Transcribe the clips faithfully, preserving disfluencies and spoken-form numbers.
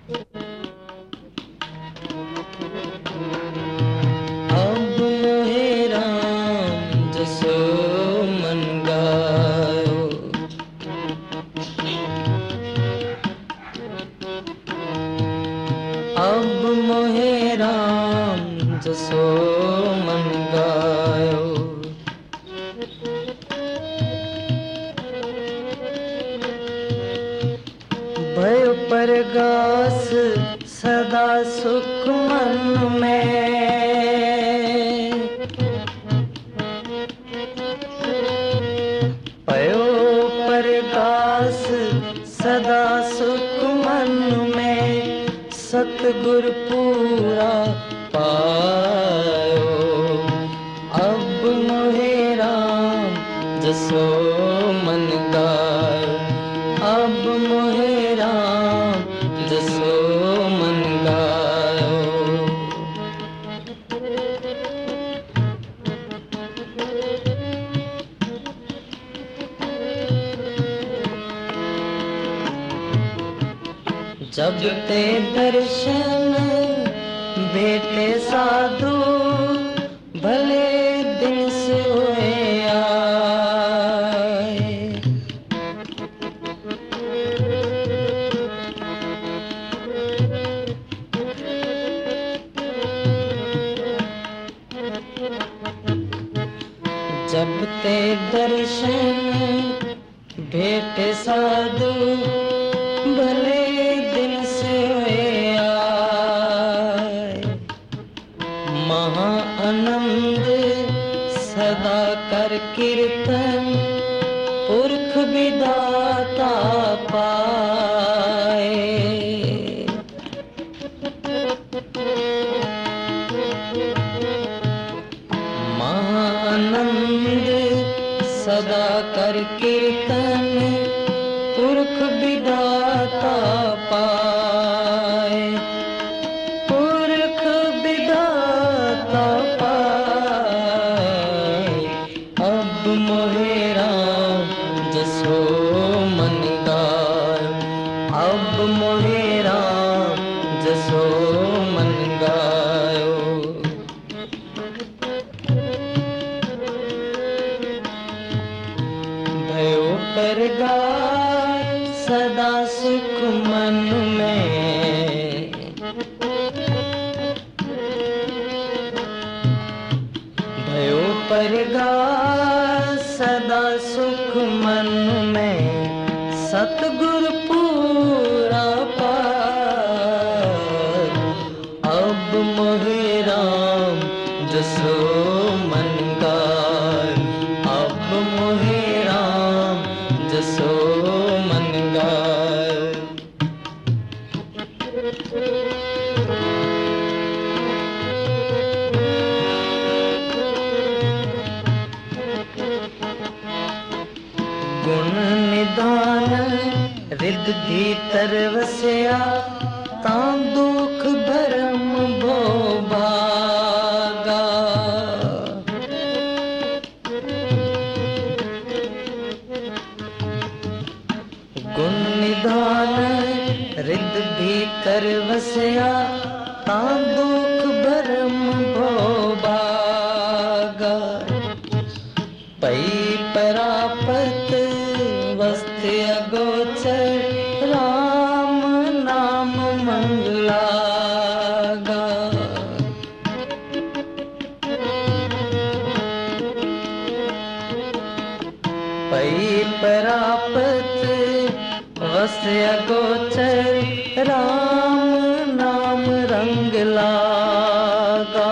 अब मोहे राम जसो मन गायो। अब मोहे राम जसो मन गायो। भयो परगास सदा सुख मन में। भयो परगास सदा सुख मन में। सतगुर पूरा पायो। अब मोहे राम जसो मन गायो। अब मोहे राम जसो मन गायो। जब ते दर्शन भेटे साधु भले दिन से हुए आए। जब ते दर्शन भेटे साधु भले दिन से हुए आए। महा आनंद सदा कर कीर्तन पुरख विदाता पाए। महा आनंद सदा कर कीर्तन पुरख विदाता पाए। पुरख विदाता पाए। अब मोहे राम जसो मन गायो। अब मोहे राम जसो मन गायो। भयो परगास सदा सुख मन में। भयो परगास सदा सुख मन में। सतगुर पूरा पार। अब मोहे राम जसो मन गायो। अब मोहे राम जसो मन गायो। गुण निदान रिद भीतर वसया। तां दुख भरम भो भागा। गुण निधान रिद भीतर वसया। तां दुख भरम भो भागा। पई परापत वस्त अगोचर राम नाम मंगलागा। पई परापत वस्त अगोचर राम नाम रंग लागा।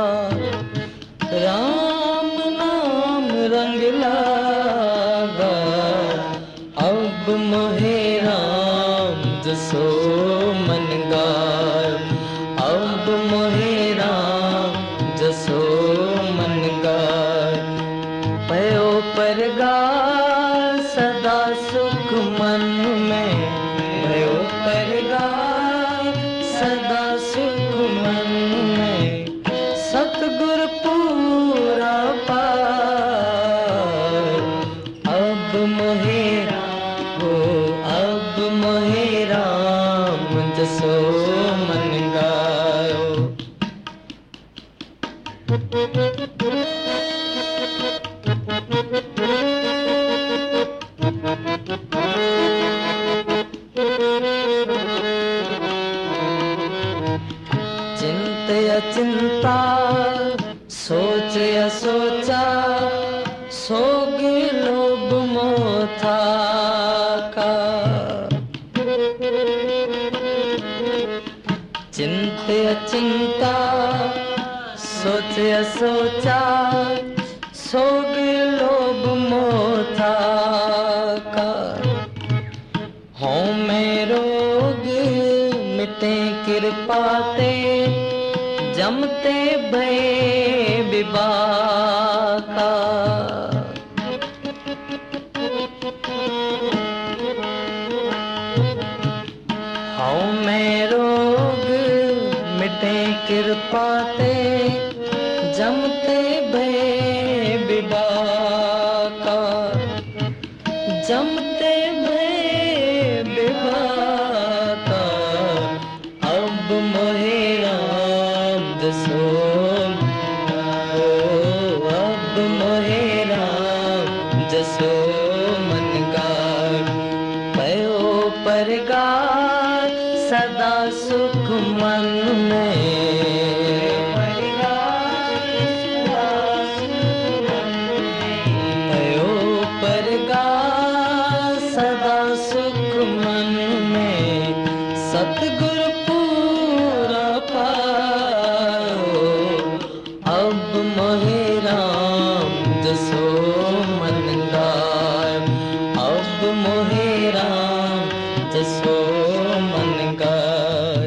राम नाम रंग लागा। अब मोहे राम जसो मन गायो। अब मोहे राम जसो मन गायो। भयो परगास सदा सुख मन में। भयो परगास सदा सुख मन में। सतगुर पूरा पार। अब मोहे राम हो। अब मोहे राम जसो जसो मन गायो। चिंत अचिंता सोच असोचा सोग लोभ मोथा का। चिंत अचिंता सोच असोचा सोग लोभ मोथा का। हों में रोग मिटे कृपा ते जमते भय विवाका। हों में रोग मिटे कृपा ते जमते भय विवाका। जमते भय विवाका अब मोहे राम जसो ओ अब मोहे राम जसो मन गाय। पयो परगार सदा सुख मन में। पयो परगार सदा सुख मन में। सतगुरु पूरा पायो अब मोहे राम जसो मन गाय। अब मोहे राम जसो मन गाय।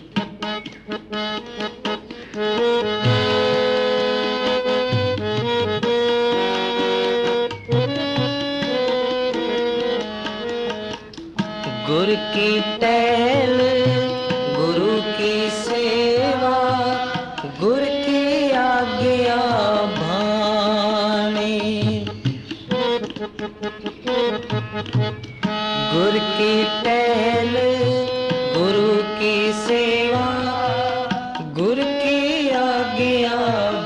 गुरु की टहल गुरु की सेवा गुरु की आज्ञा भानी। गुरु की टहल गुरु की सेवा गुरु की आज्ञा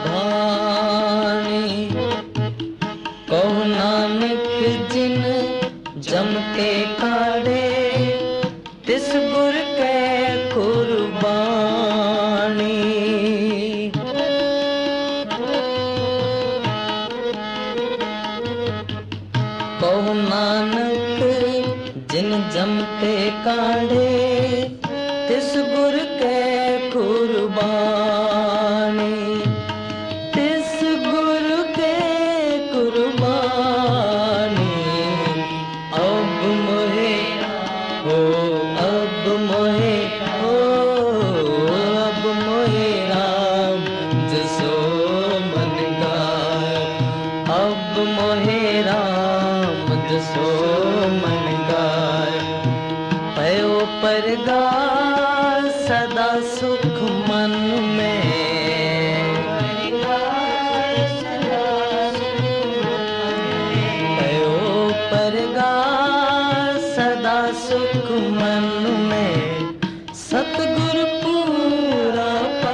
भानी। कहो नानक जिन जमते काढ़े तिस गुर कै कुर्बानी। कहो नानक जिन जमते काढ़े तिस गुर कै कुर्बानी। तिस गुर कै कुर्बानी अब मोहे हो अब मोहे हो अब मोहे राम जसो मन गाय। अब मोहे राम जसो मन गाय। पयो परगार सदा सुख मन में। पयो परगार सदा सुख मन में। सतगुरु पूरा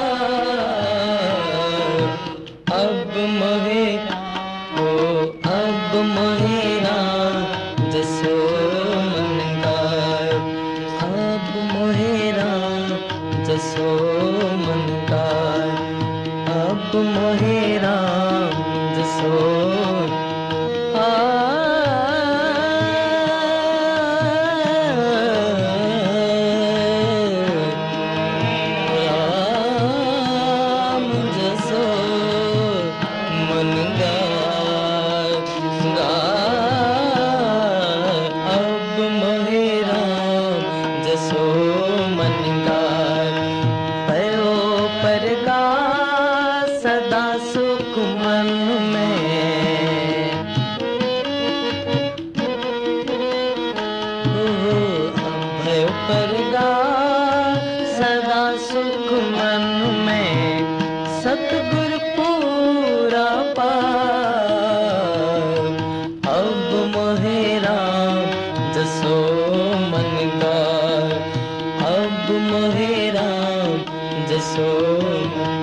पायो अब मोहे हो अब मोहे राम जसो मन गाय। अब मोहे राम जसो मन गाय। अब मोहे राम जसो आ राम जसो मन गाय। अब मोहे राम जसो मन गाय। पयो परगार सदा सुख मन में। भय परगार सदा सुख मन में। सतगुरु पूरा पायो अब मोहे राम जसो मन गाय। अब मोहे राम जसोमती।